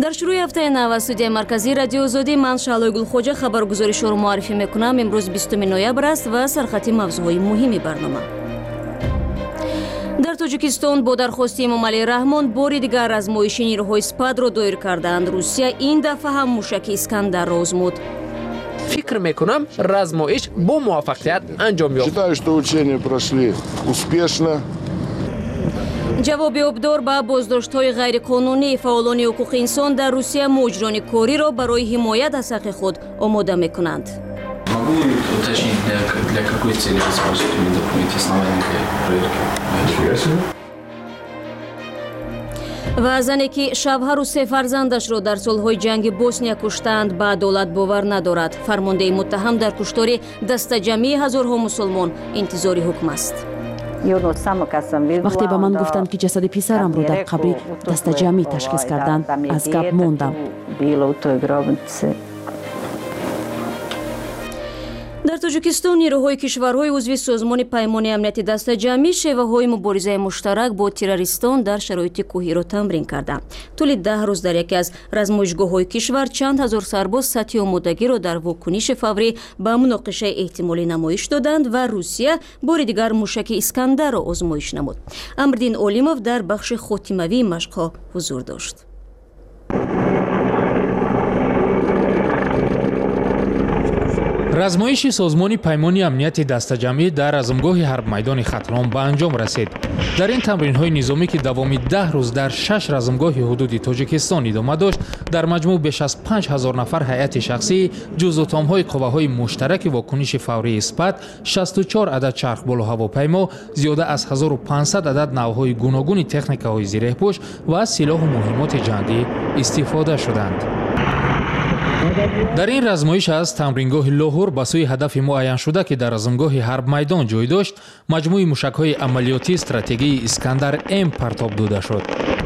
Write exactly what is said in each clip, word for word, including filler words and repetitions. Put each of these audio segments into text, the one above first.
дар шурӯи ҳафтаи нав аз студияи марказии радиои озодӣ ман Шаҳлои Гулхоҷа хабаргузоришро муаррифӣ мекунам. Имрӯз бистуми ноябр аст ва сархати мавзӯъҳои муҳими барнома. дар Тоҷикистон бо дархости Эмомалии Раҳмон бори дигар азмоиши нирӯҳои спадро доир кардаанд. Русия ин дафъа ҳам мушаки Искандарро озмуд. Фикр мекунам размоиш бо муваффақият анҷом ёфт. Считаю, что учения прошли успешно. ҷавоби обдор ба боздоштҳои ғайриқонунии фаъолони ҳуқуқи инсон дар Русия муҷрони кориро барои ҳимоят аз ҳаққи худ омода мекунанд. Могу уточнить, для, для какой цели вы используете документы основания для проверки? ва зане ки шавҳару се фарзандашро дар солҳои ҷанги Босния куштаанд ба адолат бовар надорад. Фармондаи муттаҳам дар куштори дастаҷамии ҳазорҳо мусулмон интизори ҳукм аст. вақте ба ман гуфтанд ки ҷасади писарамро дар қабри дастаҷамӣ ташхис карданд, аз гап мондам. дар Тоҷикистон нирӯҳои кишварҳои узви созмони паймони амнияти дастаҷамӣ шеваҳои муборизаи муштарак бо террористон дар шароити кӯҳиро тамрин карданд. тӯли даҳ рӯз дар яке аз размоишгоҳҳои кишвар чанд ҳазор сарбоз сатҳи омодагиро дар вокуниши фаврӣ ба муноқишаи эҳтимолӣ намоиш доданд ва Русия бори дигар мушаки Искандарро озмоиш намуд. Амрдин Олимов дар бахши хотимавии машқҳо ҳузур дошт. размоиши созмони паймони амнияти дастаҷамӣ дар размгоҳи ҳарбмайдони Хатлон ба анҷом расид. дар ин тамринҳои низомӣ ки давоми даҳ рӯз дар шаш размгоҳи ҳудуди Тоҷикистон идома дошт, дар маҷмӯъ беш аз панҷ ҳазор нафар ҳайати шахсӣ, ҷузъутомҳои қувваҳои муштараки вокуниши фаврии СПАТ, шасту чор адад чархболоҳавопаймо, зиёда аз ҳазору панҷсад адад навъҳои гуногуни техникаҳои зирехпӯш ва силоҳу муҳимоти ҷангӣ истифода шуданд. дар ин размоиш аз тамрингоҳи Лоҳур ба сӯи ҳадафи муайяншуда ки дар размгоҳи ҳарбмайдон ҷой дошт, маҷмӯи мушакҳои амалиётии стратегии Искандар М партоб дода шуд.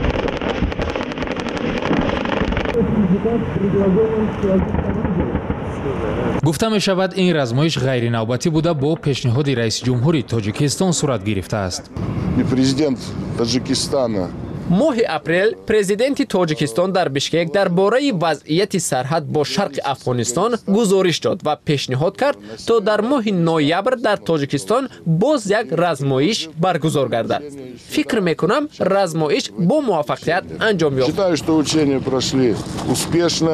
гуфта мешавад ин размоиш ғайринавбатӣ буда бо пешниҳоди раиси ҷумҳури Тоҷикистон сурат гирифтааст. Президент Таҷикистона моҳи апрел президенти Тоҷикистон дар Бишкек дар бораи вазъияти сарҳад бо шарқи Афғонистон гузориш дод ва пешниҳод кард, то дар моҳи ноябр дар Тоҷикистон боз як размоиш баргузор гардад. Фикр мекунам размоиш бо муваффақият анҷом ёфт. Считаю, что учения прошли успешно.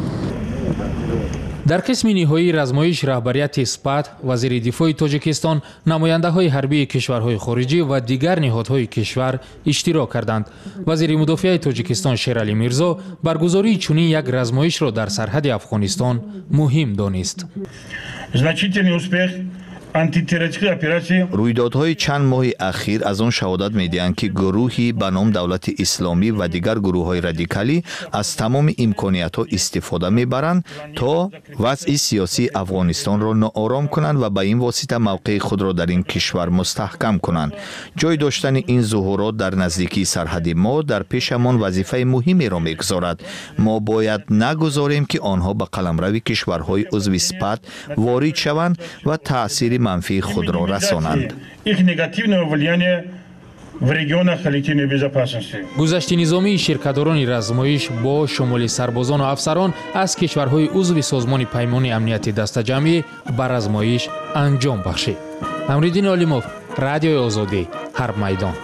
дар қисми ниҳоии размоиш раҳбарияти СПАТ, вазири дифои Тоҷикистон, намояндаҳои ҳарбии кишварҳои хориҷӣ ва дигар ниҳодҳои кишвар иштирок карданд. вазири мудофиаи Тоҷикистон Шералӣ Мирзо баргузории чунин як размоишро дар сарҳади Афғонистон муҳим донист. Значительный успех антитеррористической операции. рӯйдодҳои чанд моҳи ахир аз он шаҳодат медиҳанд ки гурӯҳи ба ном давлати исломӣ ва дигар гурӯҳҳои радикалӣ аз тамоми имкониятҳо истифода мебаранд, то вазъи сиёсии Афғонистонро ноором кунанд ва ба ин восита мавқеи худро дар ин кишвар мустаҳкам кунанд. ҷой доштани ин зуҳурот дар наздикии сарҳади мо дар пешамон вазифаи муҳимеро мегузорад. мо бояд нагузорем ки онҳо ба қаламрави кишварҳои узви СПАТ ворид шаванд ва таъсири манфии худро расонанд. гузашти низомии ширкатдорони размоиш бо шумоли сарбозону афсарон аз кишварҳои узви созмони паймони амнияти дастаҷамӣ ба размоиш анҷом бахшид. Амриддин Олимов, Радиои Озодӣ, Ҳарбмайдон.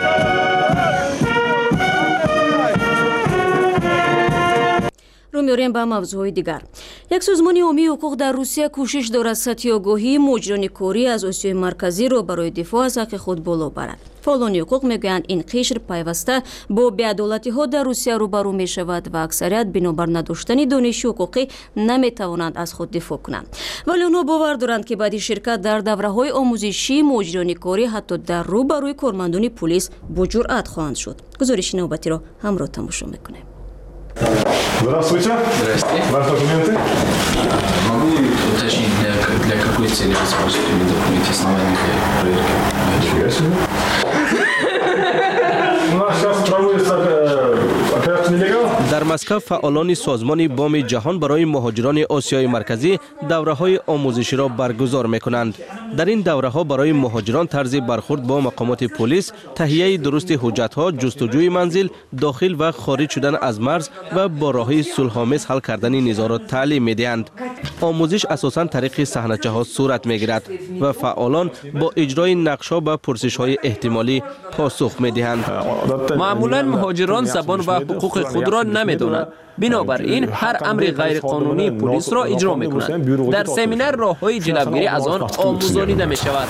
рӯ меорем ба мавзӯъҳои дигар. як созмони оммии ҳуқуқ дар Русия кӯшиш дорад сатҳи огоҳии муҷроникорӣ аз Осиёи Марказиро барои дифоъ аз ҳаққи худ боло барад. фаъолони ҳуқуқ мегӯянд ин қишр пайваста бо беадолатиҳо дар Русия рӯбарӯ мешавад ва аксарият бинобар надоштани дониши ҳуқуқӣ наметавонанд аз худ дифоъ кунанд. вале онҳо бовар доранд ки баъди ширкат дар давраҳои омӯзишии муҷроникорӣ ҳатто дар рӯбарӯи кормандони пулис боҷуръат хоҳанд шуд. гузориши навбатиро ҳамроҳ тамошо мекунем. Здравствуйте. Здравствуйте. Ваши документы? Могу уточнить, для, для какой цели вы используете документы основания для проверки? Нифига себе. У нас сейчас проводится операция «Нелегал». дар مسکو فعالان سازمان بام جهان برای مهاجران آسیای مرکزی دوره‌های آموزشی را برگزار می‌کنند. در این دوره‌ها برای مهاجران طرز برخورد با مقامات پلیس، تهیه درست حجت‌ها، جستجوی منزل، داخل و خارج شدن از مرز و با راه‌های صلح‌آمیز حل کردن نزاع را تعلیم می‌دهند. آموزش اساساً طریق صحنه‌چه‌ها صورت می‌گیرد و فعالان با اجرای نقش‌ها و پرسش‌های احتمالی پاسخ می‌دهند. معمولاً مهاجران زبان و حقوق خود را نمی‌دانند. بنابراین هر امر غیر قانونی پلیس را اجرا می‌کنند. در سمینار راه‌های جلوگیری از آن آموزانیده می‌شود.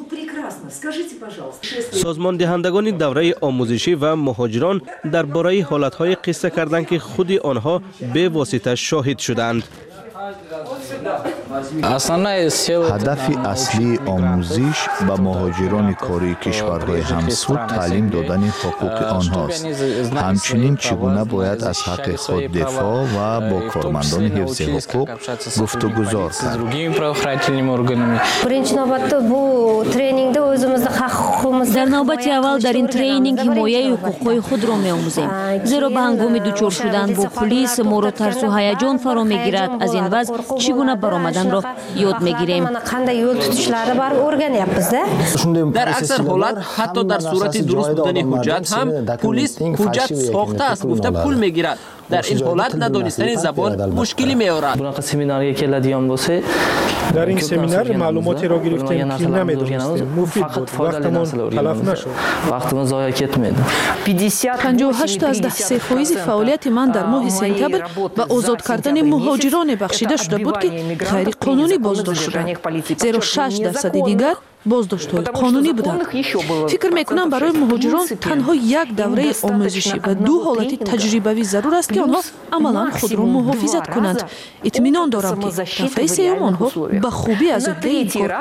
سازمان دهندگان دوره آموزشی و مهاجران درباره حالت‌های قصه کردند که خود آنها به واسطه شاهد شدند. هدف اصلی آموزش به مهاجران کاری کشورهای همسو تعلیم دادن حقوق آنهاست. همچنین چگونه باید از حق خود دفاع و با کارمندان حفظ حقوق گفتگوزار کرد. در نوبت اول در این ترینینگ حمایه حقوق‌های خود را می‌آموزیم، زیرا به هنگام دچار شدن با پلیس ما را ترس و هیجان فرا می‌گیرد. از این وضع چگونه برآمدن را یاد می‌گیریم. در اکثر حالات حتی در صورت درست بودن حجت هم پلیس حجت ساخته است گفته پول می‌گیرد. در این حالت ندانستن زبان مشکلی می‌آورد. در این سمینار معلوماتی را گرفتیم که نمی‌دانستیم. مفید بود. وقتمان تلف نشد. پنجاه و هشت از ده سه فیصد فعالیت من در ماه سپتامبر به آزاد کردن مهاجران بخشیده شده بود که غیر قانونی بازداشت شدند، زیرا شش درصد دیگر بازداشت‌های قانونی بودند. فکر می‌کنم برای مهاجران تنها یک دوره آموزشی و دو حالت تجربوی ضرور است که آنها عملاً خود را محافظت کنند. اطمینان دارم که دفعه سوم آنها به خوبی از عهده این کار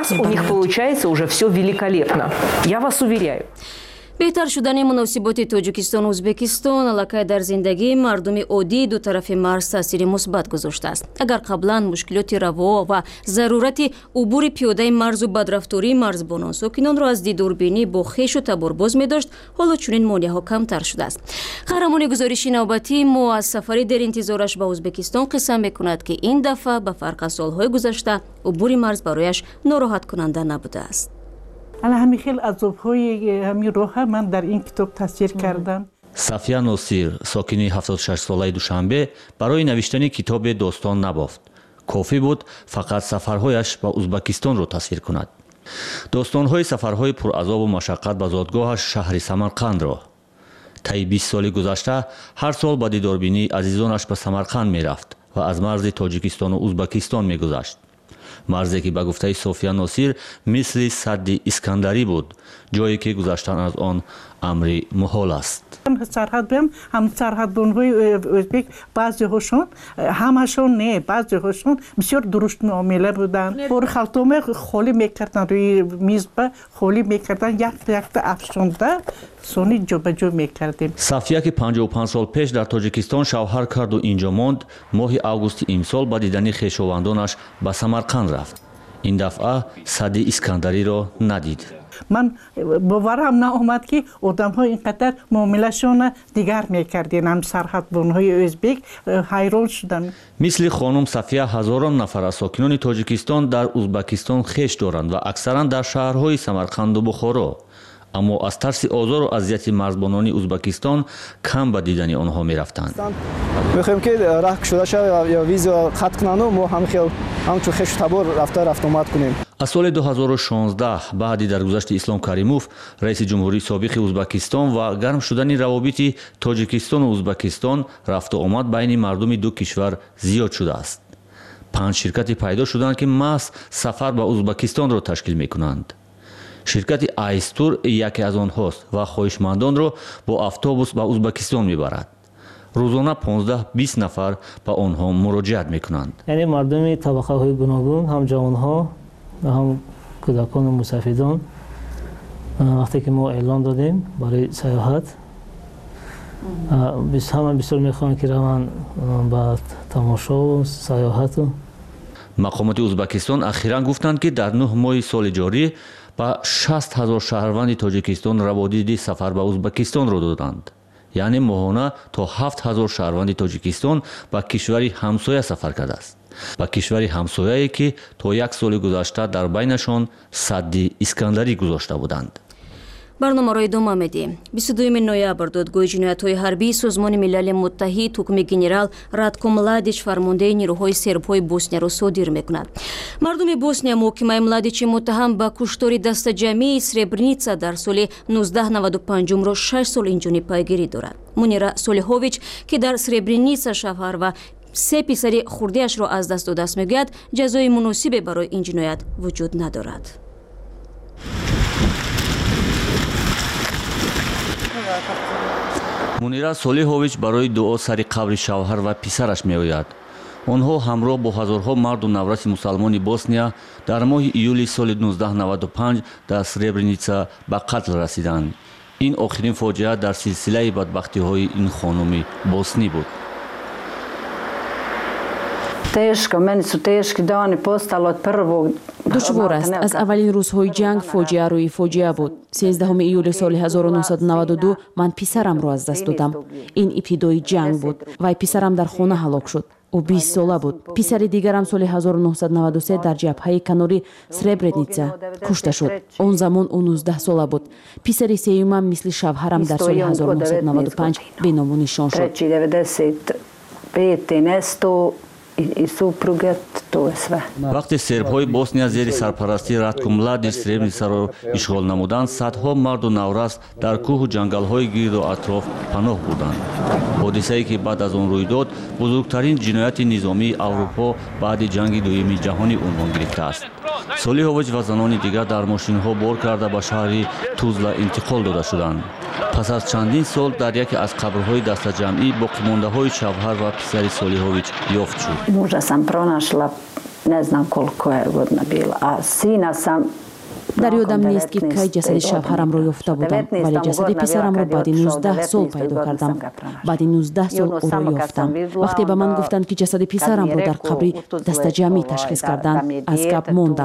می‌برند. بهتر شدن مناسبات تاجیکستان و ازبکستان البته در زندگی مردم عادی دو طرف مرز تاثیر مثبت گذاشته است. اگر قبلا مشکلات روا و ضرورت عبور پیاده مرز و بدرفتاری مرزبانان ساکنان را از دیداربینی با خویش و تبارباز می داشت، حالا چنین مانع‌ها کمتر شده است. قهرمان گزارشی نوبتی ما از سفری در انتظارش به ازبکستان قسم می‌کند که این دفعه به فرق از سال‌های گذشته عبور مرز برایش ناراحت کننده نبوده است. الان همین خیلی عذاب‌های همین راه من در این کتاب تصویر کردم. صفیه ناصیر ساکنی هفتاد و شش ساله دوشنبه برای نوشتن کتاب داستان نبافت. کافی بود فقط سفرهایش به ازبکستان را تصویر کند. داستان‌های سفرهای پرعذاب و مشقت به زادگاهش شهر سمرقند را. طی بیست سال گذشته هر سال به دیداربینی عزیزانش به سمرقند می‌رفت و از مرز تاجیکستان و ازبکستان می‌گذشت. مرزی که به گفته صفیه ناصیر مثل سد اسکندری بود، جایی که گذشتن از آن امری محال است. سرحد بهم هم سرحد بانهای ازبک بعضی هاشون همشون نه بعضی هاشون بسیار درست معامله بودن. بر خلطومه خالی میکردن روی میز به خالی میکردن یک یک افشونده سونی جابجا میکردیم. صفیه که پنجاه و پنج سال پیش در تاجیکستان شوهر کرد و اینجا ماند، ماه آگوست امسال با دیدن خویشاوندانش به سمرقند رفت. این دفعه سد اسکندری را ندید. من باورم نآمد که آدم ها اینقدر معاملهشون دیگر میکردین. هم سرحد بانهای ازبک حیران شدن. مثل خانم صفیه هزاران نفر از ساکنان تاجیکستان در ازبکستان خویش دارند و اکثرا در شهرهای سمرقند و بخارا. اما از ترس آزار و اذیت مرزبانان ازبکستان کم به دیدن آنها می رفتند. میخوایم که راه شده شد یا ویزا خط کنن و ما هم خیلی همچون خوش تبار رفته رفت آمد کنیم. از سال دو هزار و شانزده بعد درگذشت اسلام کریموف رئیس جمهوری سابق ازبکستان و گرم شدن روابط تاجیکستان و ازبکستان رفت و آمد بین مردم دو کشور زیاد شده است. پنج شرکت پیدا شدند که محض سفر به ازبکستان را تشکیل می کنند. شرکت آیستور یکی از آنهاست و خواهشمندان را با اتوبوس به ازبکستان میبرد. روزانه پانزده بیست نفر به آنها مراجعت میکنند. یعنی مردم طبقه های گوناگون، هم جوان ها و هم کودکان و مسافران، وقتی که ما اعلان دادیم برای سیاحت، همه بسیار میخوان که روان به تماشا و سیاحت. مقامات ازبکستان اخیراً گفتند که در نه ماه سال جاری با شصت هزار شهروند تاجیکستان روادید سفر به ازبکستان را دادند. яъне моҳона то ҳафт ҳазор шаҳрванди тоҷикистон ба кишвари ҳамсоя сафар кардааст, ба кишвари ҳамсояе ки то як соли гузашта дар байнашон садди искандарӣ гузошта буданд. барномаро идома медиҳем. бисту дуюми ноябр додгоҳи ҷиноятҳои ҳарбии Созмони Милали Муттаҳид ҳукми генерал Радко Младич фармондаи нирӯҳои сербҳои Боснияро содир мекунад. мардуми Босния муҳокимаи Младичи муттаҳам ба куштори дастаҷамии Сребреница дар соли нуздаҳ наваду панҷумро шаш сол инҷониб пайгирӣ дорад. Мунира Солиҳович, ки дар Сребреница шавҳар ва се писари хурдиашро аз даст додааст, мегӯяд ҷазои муносибе барои ин ҷиноят вуҷуд надорад. мунира солиҳович барои дуо сари қабри шавҳар ва писараш меояд. онҳо ҳамроҳ бо ҳазорҳо марду навраси мусалмони Босния дар моҳи июли соли нуздаҳ наваду панҷ дар Сребреница ба қатл расиданд. ин охирин фоҷиа дар силсилаи бадбахтиҳои ин хонуми боснӣ буд. душвор аст. аз аввалин рӯзҳои ҷанг фоҷиа рӯи фоҷиа буд. сенздаҳуми июли соли ҳазору нуҳсаду наваду ду ман писарамро аз даст додам. ин ибтидои ҷанг буд. вай писарам дар хона ҳалок шуд. ӯ бист сола буд. писари дигарам соли ҳазору нуҳсаду наваду се дар ҷабҳаи канори Сребреница кушта шуд. он замон ӯ нуздаҳ сола буд. писари сеюмам мисли шавҳарам дар соли ҳазору нуҳсаду наваду панҷ беному нишон шуд. вақте сербҳои Босния зери сарпарастии Радко Младич Сребреницаро ишғол намуданд, садҳо марду наврас дар кӯҳу ҷангалҳои гирду атроф паноҳ бурданд. ҳодисае ки баъд аз он рӯй дод, бузургтарин ҷинояти низомии Аврупо баъди ҷанги дуюми ҷаҳонӣ унвон гирифтааст. Солиҳович ва занони дигар дар мошинҳо бор карда ба шаҳри Тузла интиқол дода шуданд. пас аз чандин сол дар яке аз қабрҳои дастаҷамъӣ боқимондаҳои шавҳар ва писари Солиҳович ёфт шуд. дар ёдам нест ки кай ҷасади шавҳарамро ёфта будам, вале ҷасади писарамро баъди нуздаҳ сол пайдо кардам. баъди нуздаҳ сол ӯро ёфтам. вақте ба ман гуфтанд ки ҷасади писарамро дар қабри дастаҷамъӣ ташхис карданд, аз гап мондам.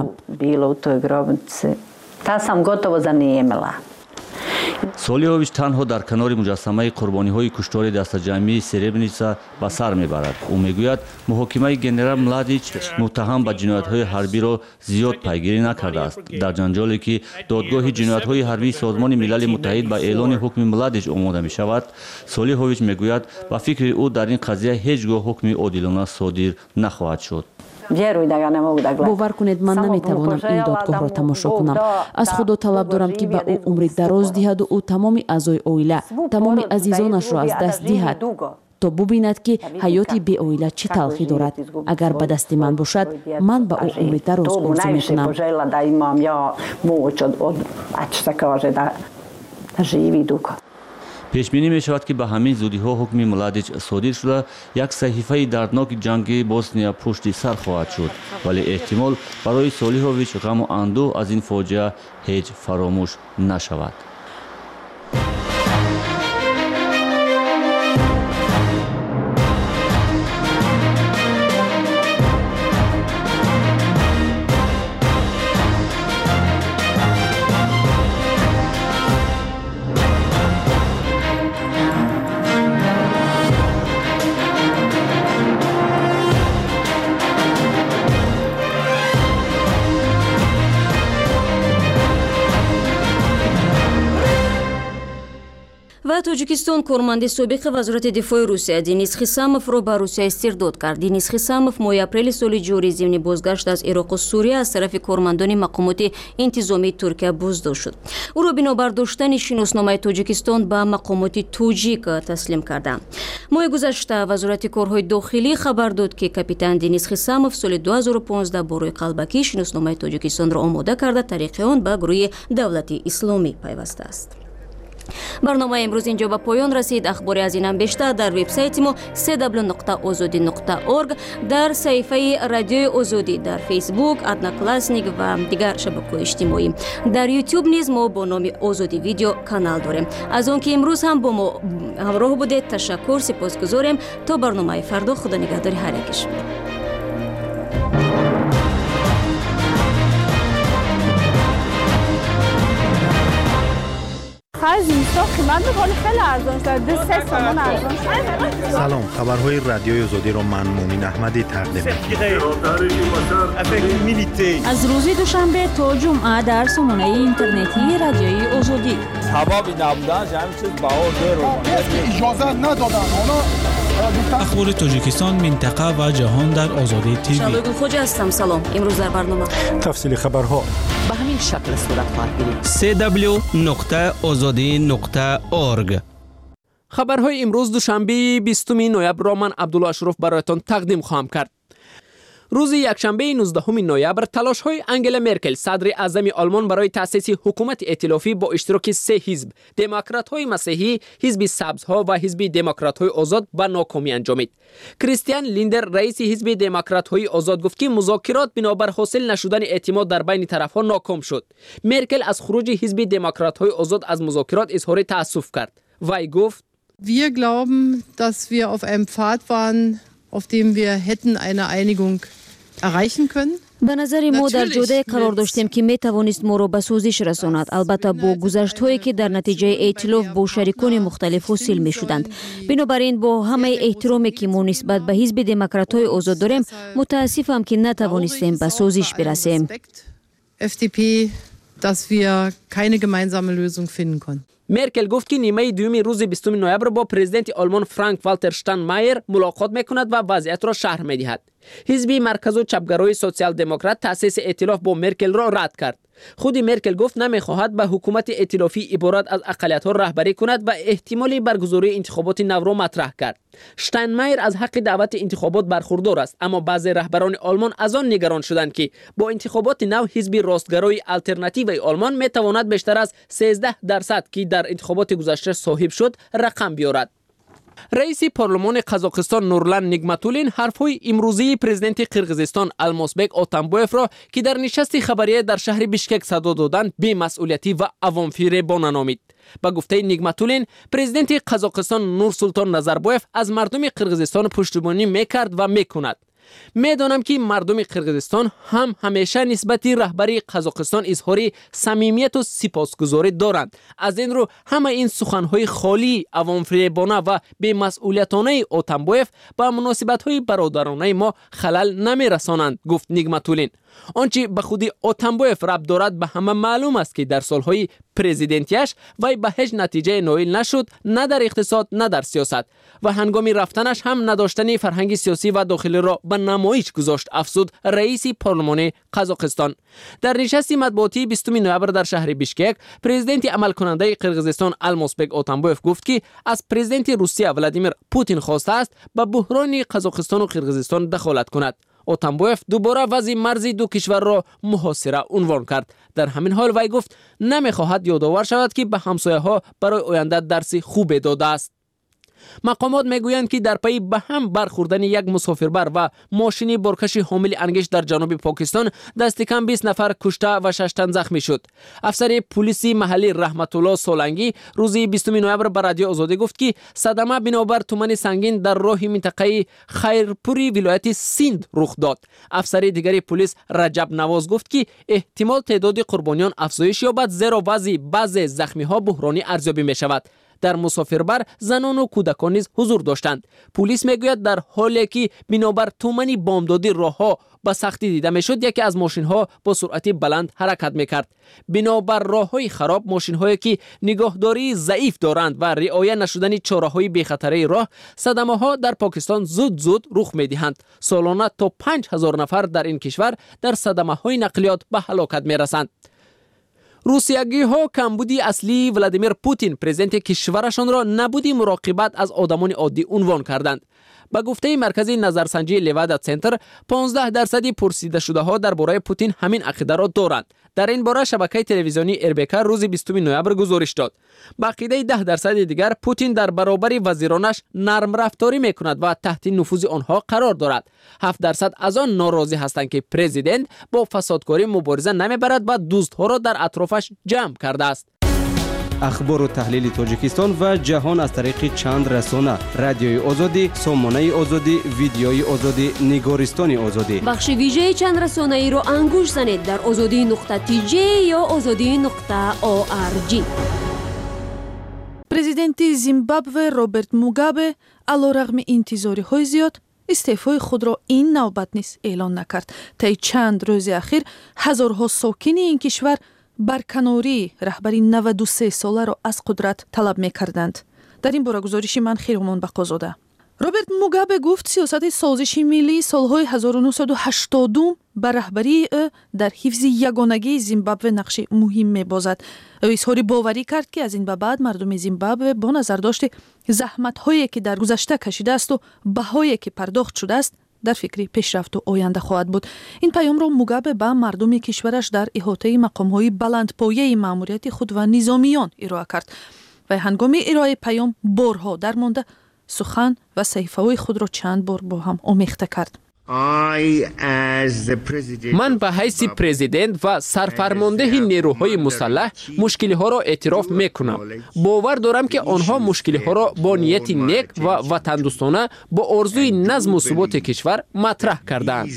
Солиҳович танҳо дар канори муҷассамаи қурбониҳои куштори дастаҷамъии Сребреница ба сар мебарад. ӯ мегӯяд муҳокимаи генерал Младич муттаҳам ба ҷиноятҳои ҳарбиро зиёд пайгирӣ накардааст. дар ҷанҷоле ки додгоҳи ҷиноятҳои ҳарбии Созмони Милали Муттаҳид ба эълони ҳукми Младич омода мешавад, Солиҳович мегӯяд ба фикри ӯ дар ин қазия ҳеҷ гоҳ ҳукми одилона содир нахоҳад шуд. бовар кунед, ман наметавонам ин додгоҳро тамошо кунам. аз худо талаб дорам ки ба ӯ умри дароз диҳаду ӯ тамоми аъзои оила, тамоми азизонашро аз даст диҳад, то бубинад ки ҳаёти беоила чӣ талхӣ дорад. агар ба дасти ман бошад, ман ба ӯ умри дароз орзу мекунам. пешбинӣ мешавад ки ба ҳамин зудиҳо ҳукми Младич содир шуда, як саҳифаи дардноки ҷанги Босния пушти сар хоҳад шуд, вале эҳтимол барои Солиҳович ғаму андӯҳ аз ин фоҷиа ҳеҷ фаромӯш нашавад. ва Тоҷикистон корманди собиқи вазорати дифои Русия Денис Хисамовро ба Русия истирдод кард. Денис Хисамов моҳи апрели соли ҷорӣ зимни бозгашт аз Ироқу Сурия аз тарафи кормандони мақомоти интизомии Туркия боздошт шуд. ӯро бинобар доштани шиносномаи Тоҷикистон ба мақомоти тоҷик таслим карданд. моҳи гузашта вазорати корҳои дохилӣ хабар дод ки капитан Денис Хисамов соли ду ҳазору понздаҳ бо рӯи қалбакӣ шиносномаи Тоҷикистонро омода карда тариқи он ба гурӯҳи Давлати Исломӣ пайвастааст. барномаи имрӯз инҷо ба поён расид. ахбори аз инам бештар дар вебсайти мо се дабл ю нуқта озодӣ нуқта орг, дар саҳифаи радиои озодӣ, дар фейсбук, одноклассник ва дигар шабакаҳои иҷтимоӣ. дар ютуб низ мо бо номи Озодӣ видео канал дорем. аз он ки имрӯз ҳам бо мо ҳамроҳ будед ташаккур сипосгузорем. то барномаи фардо, худо нигаҳдори ҳар яки шумо. خرج اینستا قیمت ولی خیلی ارزان شده. دو سه تومان ارزان شده. سلام، خبرهای رادیوی آزادی رو من مومین احمدی تقدیم می‌کنم. از روز دوشنبه تا جمعه در سامانه اینترنتی رادیوی آزادی. هوایی نبودن همین چیز بهار داره. اجازه ندادن. اخبار تاجیکستان، منطقه و جهان در آزادی تیوی. شادو خوجا هستم. سلام. امروز در برنامه تفصیل خبرها به همین شکل صورت خواهد گرفت. سی دبلیو نقطه آزادی نقطه اورگ. خبرهای امروز دوشنبه بیستم نوامبر را من عبدالله اشرف برایتان تقدیم خواهم کرد. روز یکشنبه نوزدهم نوامبر تلاش‌های انگلا مرکل صدر اعظم آلمان برای تأسیس حکومت ائتلافی با اشتراک سه حزب، دموکرات‌های مسیحی، حزب سبزها و حزب دموکرات‌های آزاد به ناکامی انجامید. کریستیان لیندر رئیس حزب دموکرات‌های آزاد گفت که مذاکرات بنابر حاصل نشدن اعتماد در بین طرف‌ها ناکام شد. مرکل از خروج حزب دموکرات‌های آزاد از مذاکرات اظهار تأسف کرد. وی گفت: Wir glauben, dass wir auf einem Pfad waren, auf dem wir hätten eine Einigung erreichen können. به نظر ما در جاده قرار داشتیم که می توانست ما را به سوزش رساند، البته با گذشت هایی که در نتیجه ائتلاف با شریکان مختلف حاصل می شدند. بنابراین با همه احترامی که ما نسبت به حزب دموکرات های آزاد داریم، متاسفم که نتوانستیم به سوزش برسیم. F D P, dass wir keine gemeinsame Lösung finden konnten. مرکل گفت که نیمه دوم روز بیستم نوامبر با پرزیدنت آلمان فرانک والتر شتاینمایر ملاقات میکند و وضعیت را شرح میدهد. حزب مرکز و چپگرای سوسیال دموکرات تأسیس ائتلاف با مرکل را رد کرد. خود مرکل گفت نمیخواهد به حکومت ائتلافی عبارت از اقلیت‌ها رهبری کند و احتمال برگزاری انتخابات نو را مطرح کرد. شتاینمایر از حق دعوت انتخابات برخوردار است، اما بعضی رهبران آلمان از آن نگران شدند که با انتخابات نو حزب راستگرای آلترناتیو آلمان میتواند بیشتر از سیزده درصد که در انتخابات گذشته صاحب شد رقم بیارد. رئیس پارلمان قزاقستان نورلان نیگماتولین حرفهای امروزی پرزیدنت قرقیزستان المازبک اتامبایف را که در نشست خبریه در شهر بیشکک صدا دادند بی‌مسئولیتی و عوام‌فریبانه نامید. با گفته نیگماتولین، پرزیدنت قزاقستان نورسولطان نظربایف از مردم قرقیزستان پشتیبانی میکرد و میکند. میدانم که مردم قرقیزستان هم همیشه نسبت رهبری قزاقستان اظهار صمیمیت و سپاسگزاری دارند. از این رو همه این سخنهای خالی، عوام‌فریبانه و بی‌مسئولیتانه اتامبایف با مناسبت‌های برادرانه ما خلل نمی‌رسانند، گفت نیگماتولین. آنچه به خودی اتامبایف ربط دارد به همه معلوم است که در سالهای پرزیدنتیش وی به هیچ نتیجه نائل نشد، نه در اقتصاد نه در سیاست، و هنگامی رفتنش هم نداشتن فرهنگ سیاسی و داخلی را به نمایش گذاشت، افزود رئیس پارلمان قزاقستان. در نشست مطبوعاتی بیستم نوامبر در شهر بیشکک، پرزیدنت عمل کننده قرقیزستان المازبک اتامبایف گفت که از پرزیدنت روسیه ولادیمیر پوتین خواسته است به بحران قزاقستان و قرقیزستان دخالت کند. اتامبایف دوباره وضع مرزی دو کشور را محاصره عنوان کرد. در همین حال وی گفت نمیخواهد یادآور شود که به همسایه ها برای آینده درس خوب داده است. مقامات میگویند که در پی به هم برخوردن یک مسافربر و ماشین بارکش حامل انگشت در جنوب پاکستان دست کم بیست نفر کشته و شش تن زخمی شد. افسر پلیس محلی رحمت الله سولنگی روز بیستم نوامبر به رادیو آزادی گفت که صدمه بنابر تومن سنگین در راه منطقه خیرپوری ولایت سیند رخ داد. افسر دیگری پلیس رجب نواز گفت که احتمال تعداد قربانیان افزایش یابد، زیرا وضع بعضی زخمی ها بحرانی ارزیابی می شود. در مسافربر زنان و کودکان نیز حضور داشتند. پلیس میگوید در حالی که بنابر تومنی بامدادی راهها با سختی دیده میشد، یکی از ماشین ها با سرعت بلند حرکت میکرد. بنابر راههای خراب، ماشین هایی که نگاهداری ضعیف دارند و رعایت نشدن چاره های بی خطری راه، صدمه ها در پاکستان زود زود رخ میدهند. سالانه تا پنج هزار نفر در این کشور در صدمه های نقلیات به هلاکت میرسند. روسیایی ها کمبودی اصلی ولادیمیر پوتین پرزیدنت کشورشان را نبودی مراقبت از آدمان عادی عنوان کردند. با گفته مرکز نظرسنجی لیوادا سنتر، پانزده درصد پرسیده شده ها درباره پوتین همین عقیده را دارند. در این باره شبکه تلویزیونی اربکا روز بیستم نوامبر گزارش داد. با عقیده ده درصد دیگر پوتین در برابر وزیرانش نرم رفتاری میکند و تحت نفوذ آنها قرار دارد. هفت درصد از آن ناراضی هستند که پرزیدنت با فسادکاری مبارزه نمیبرد و دوستها را در اطرافش جمع کرده است. اخبار و تحلیل تاجیکستان و جهان از طریق چند رسانه: رادیوی آزادی، سامانه آزادی، ویدیوی آزادی، نگارستان آزادی. بخش ویژه چند رسانه ای رو انگوش زنید در آزادی نقطه تی جی یا آزادی نقطه او آر جی. президенти Зимбабве Роберт Мугабе алорағми интизориҳои зиёд истеъфои худро ин навбат низ эълон накард. таи чанд рӯзи ахир ҳазорҳо сокини ин кишвар барканории раҳбари наваду се соларо аз қудрат талаб мекарданд. дар ин бора гузориши ман Хиромон Бақозода. роберт Мугабе гуфт сиёсати созиши миллии солҳои ҳазору нӯҳсаду ҳаштодум ба раҳбарии ӯ дар ҳифзи ягонагии Зимбабве нақши муҳим мебозад. ӯ изҳори боварӣ кард ки аз ин ба баъд мардуми Зимбабве бо назардошти заҳматҳое ки дар гузашта кашидаасту баҳое ки пардохт шудааст дар фикри пешрафту оянда хоҳад буд. ин паёмро Мугабе ба мардуми кишвараш дар иҳотаи мақомҳои баландпояи маъмурияти худ ва низомиён ироа кард. ва ҳангоми ироаи паём борҳо дармонда сухан ва саҳифаҳои худро чанд бор бо ҳам омехта кард. ман ба ҳайси президент ва сарфармондеҳи нерӯҳои мусаллаҳ мушкилиҳоро эътироф мекунам. бовар дорам ки онҳо мушкилиҳоро бо нияти нек ва ватандӯстона бо орзуи назму суботи кишвар матраҳ кардаанд.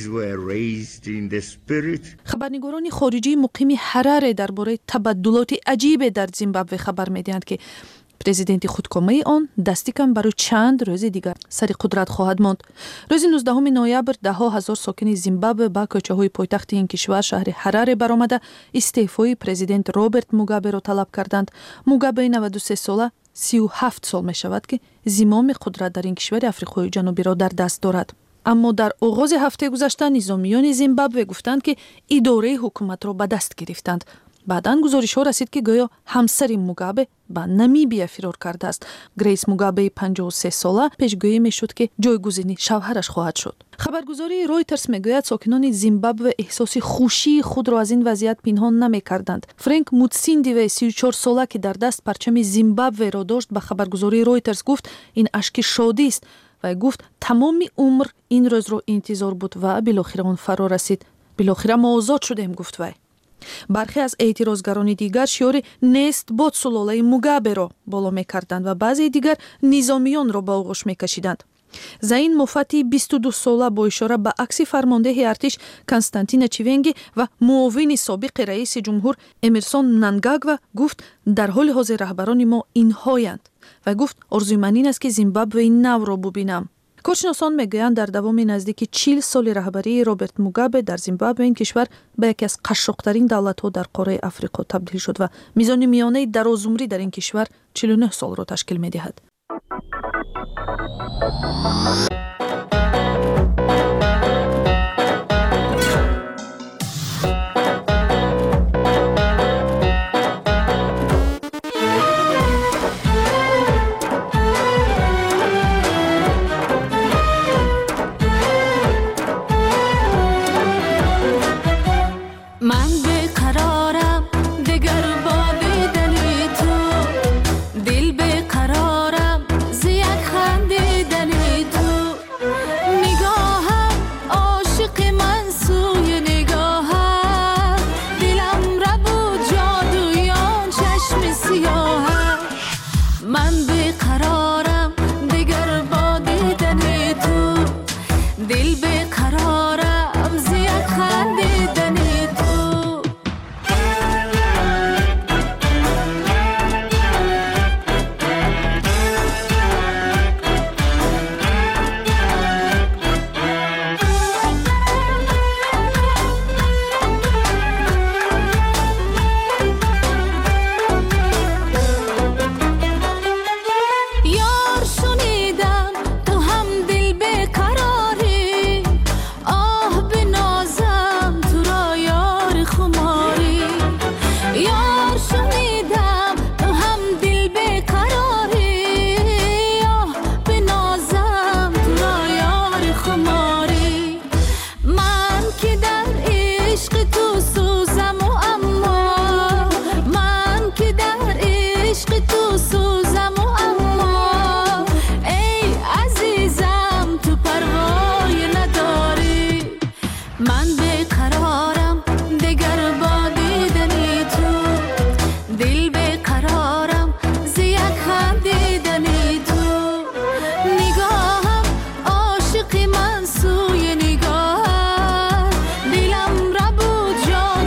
хабарнигорони хориҷии муқими Ҳараре дар бораи табаддулоти аҷибе дар Зимбабве хабар медиҳанд ки президенти худкомаи он дасти кам барои чанд рӯзи дигар сари қудрат хоҳад монд. рӯзи нуздаҳуми ноябр даҳо ҳазор сокини Зимбабве ба кӯчаҳои пойтахти ин кишвар шаҳри Ҳараре баромада истеъфои президент Роберт Мугаберо талаб карданд. Мугабеи наваду се сола сию ҳафт сол мешавад ки зимоми қудрат дар ин кишвари Африқои ҷанубиро дар даст дорад. аммо дар оғози ҳафтаи гузашта низомиёни Зимбабве гуфтанд ки идораи ҳукуматро ба даст гирифтанд. баъдан гузоришҳо расид ки гӯё ҳамсари Мугабе ба Намибия фирор кардааст. Грейс Мугабеи панҷоҳу се сола пешгӯӣ мешуд ки ҷойгузини шавҳараш хоҳад шуд. хабаргузории Reuters мегӯяд сокинони Зимбабве эҳсоси хушии худро аз ин вазъият пинҳон намекарданд. Фрэнк Мутсиндиве си и чор сола ки дар даст парчами Зимбабверо дошт ба хабаргузории Reuters гуфт ин ашки шодист. Вай гуфт тамоми умр ин рӯзро интизор буд ва билохира он фаро расид. билохира мо озод шудем, гуфт вай. бархе аз эътирозгарони дигар шиёри нест бод сулолаи Мугаберо боло мекарданд ва баъзеи дигар низомиёнро ба оғӯш мекашиданд. Заин Муфати бисту ду сола бо ишора ба акси фармондеҳи артиш Константина Чивенги ва муовини собиқи раиси ҷумҳур Эмерсон Мнангагва гуфт дар ҳоли ҳозир раҳбарони мо инҳоянд. Ва гуфт орзуи ман ин аст ки Зимбабвеи навро бубинам. коршиносон мегӯянд дар давоми наздики чил соли раҳбарии Роберт Мугабе дар Зимбабве ин кишвар ба яке аз қашшоқтарин давлатҳо дар қораи Африқо табдил шуд ва мизони миёнаи дарозумрӣ дар ин кишвар чилу нӯҳ солро ташкил медиҳад.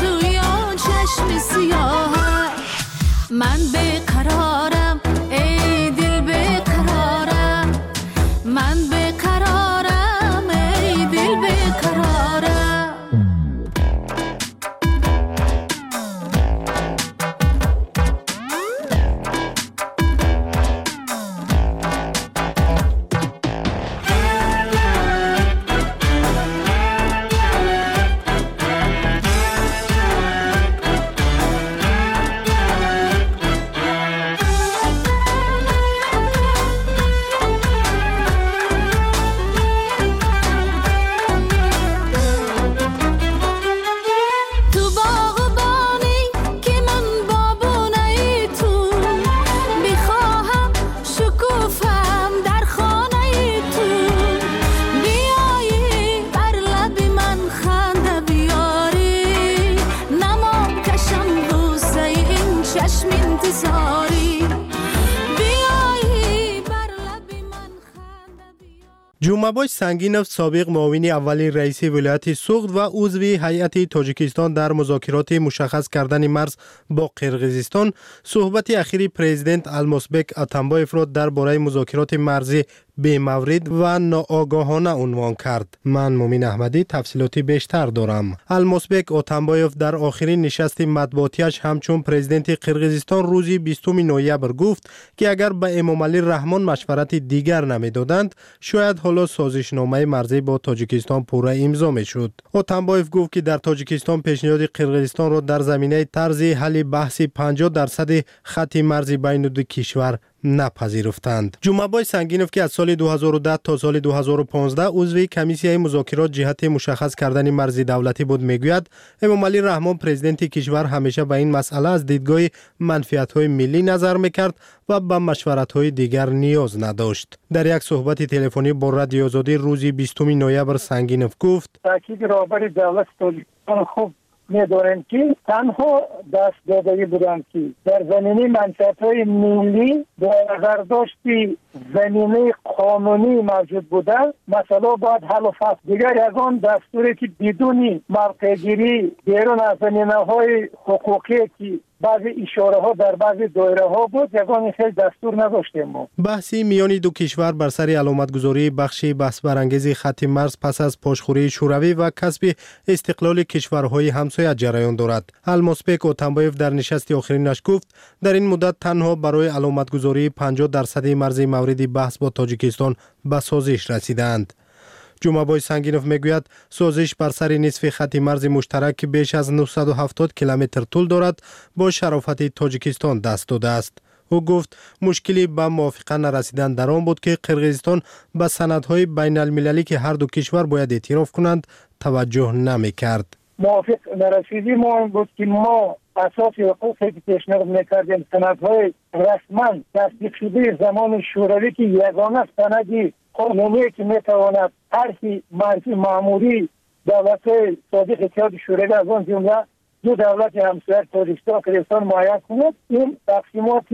من به قرارم ای چشم انتصاری جمعه‌باش سنگینов سابق معاون اولین رئیس ولایت سوغد و عضو هیئت تاجیکستان در مذاکرات مشخص کردن مرز با قرقیزستان صحبت اخیر پرزیدنت المازبک اتامبایف را درباره مذاکرات مرزی به مورد و ناآگاهانه عنوان کرد. من مومین احمدی تفصیلاتی بیشتر دارم. المازبک اتامبایف در آخرین نشست مطبوعاتیش همچون پرزیدنت قرقیزستان روز بیستم نوامبر گفت که اگر به امام علی رحمان مشورت دیگر نمیدادند شاید حالا سازشنامه مرزی با تاجیکستان پورا امضا میشد. اتامبایف گفت که در تاجیکستان پیشنهاد قرقیزستان را در زمینه طرز حل بحث پنجاه درصد خط مرزی بین دو کشور نپذیرفتند. جمعه‌باش سنگینov که از سال دو هزار و ده تا سال دو هزار و پانزده عضو کمیسیه مذاکرات جهت مشخص کردن مرز دولتی بود میگوید امام علی رحمان پرزیدنت کشور همیشه به این مسئله از دیدگاه منفعت‌های ملی نظر میکرد و به مشورت‌های دیگر نیاز نداشت. در یک صحبت تلفنی با رادیو آزادی روز بیستم نوامبر سنگینov گفت تاکید رهبر دولت تاجیکستان خوب می‌دانند که تنها دست دادگی بودند که در زمینه منفعت‌های ملی با نظرداشت زمینه قانونی موجود بوده مثلا باید حل و فصل دیگر از آن دستوری که بدون موقع‌گیری بیرون از زمینه‌های حقوقی که بعضی اشاره ها در بعضی دایره ها بود یگان خیلی دستور نداشتیم ما. بحثی میان دو کشور بر سر علامتگذاری بخشی بحث برانگیز خط مرز پس از پاشخوری شوروی و کسب استقلال کشورهای همسایه جریان دارد. المازبک اتامبایف در نشست آخرینش گفت در این مدت تنها برای علامتگذاری پنجاه درصد مرز مورد بحث با تاجیکستان به سازش رسیدند. جمعه‌باش سنگینov میگوید سازش بر سر نصف خط مرز مشترک که بیش از نهصد و هفتاد کیلومتر طول دارد با شرافت تاجیکستان دست داده است. او گفت مشکلی به موافقه نرسیدن در آن بود که قرقیزستان به سندهای بین المللی که هر دو کشور باید اعتراف کنند توجه نمی‌کرد. موافق نرسیدی ما این بود که ما اساس حقوقی که پیشنهاد می‌کردیم سندهای رسما تصدیق شده زمان شوروی که یگانه سندی قانونی که میتواند طرحی مرزی معمولی دولت صادق اتحاد شوروی از آن جمله دو دولت همسایه تاجیکستان و قرقیزستان معین کند این تقسیمات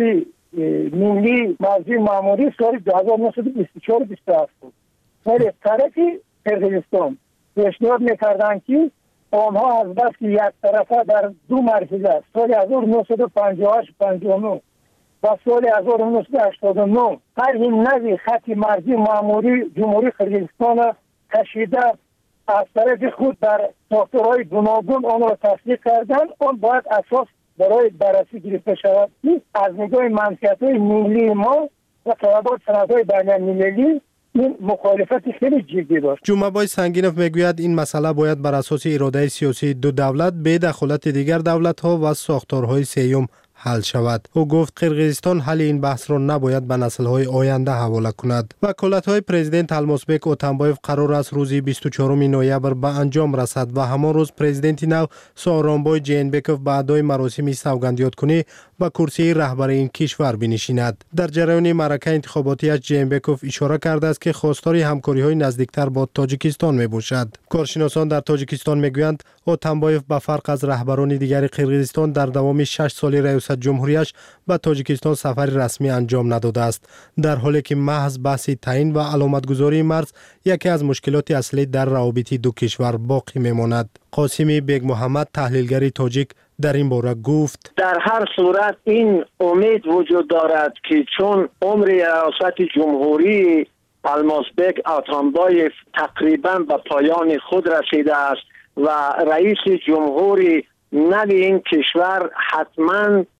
ملی مرزی معمولی سال دو هزار و نهصد و بیست و چهار بیست و هفت بود. ولی طرف قرقیزستان پیشنهاد میکردند که آنها از بس که یک طرفه در دو مرحله سال هزار و نهصد و پنجاه و هشت پنجاه و نه و سال هزار و نهصد و هشتاد و نه هر این نوی خط مرزی معمولی جمهوری قرقیزستان کشیده از طرف خود در ساختارهای گوناگون آن را تصدیق کردن آن باید اساس برای بررسی گرفته شود از نگاه منفعت‌های ملی ما و طلبات سندهای بین‌المللی این مخالفت خیلی جدی داشت. جمعه‌باش سنگینov میگوید این مسئله باید بر اساس اراده سیاسی دو دولت به دخالت دیگر دولت‌ها و ساختارهای سیوم حل شود. او گفت قرقیزستان حل این بحث را نباید به نسل‌های آینده حواله کند. وکالت‌های پرزیدنت المازبک اتامبایف قرار است روز بیست و چهارم نوامبر به انجام رسد و همان روز پرزیدنت نو سوارونبای جینبکوف به ادای مراسم سوگندیادکنی به کرسی رهبری این کشور بنشیند. در جریان معرکه انتخاباتی از جینبکوف اشاره کرده است که خواستار همکاری‌های نزدیکتر با تاجیکستان میباشد. کارشناسان در تاجیکستان میگویند اتامبایف به فرق از رهبران دیگر قرقیزستان در دوام شش سال ریاست جمهوریش به تاجیکستان سفر رسمی انجام نداده است در حالی که محض بحث تعیین و علامتگذاری مرز یکی از مشکلات اصلی در روابط دو کشور باقی میماند. قاسمی بیگ محمد تحلیلگر تاجیک در این باره گفت در هر صورت این امید وجود دارد که چون عمر ریاست جمهوری المازبک اتامبایف تقریبا به پایان خود رسیده است و رئیس جمهوری نوی این کشور حتما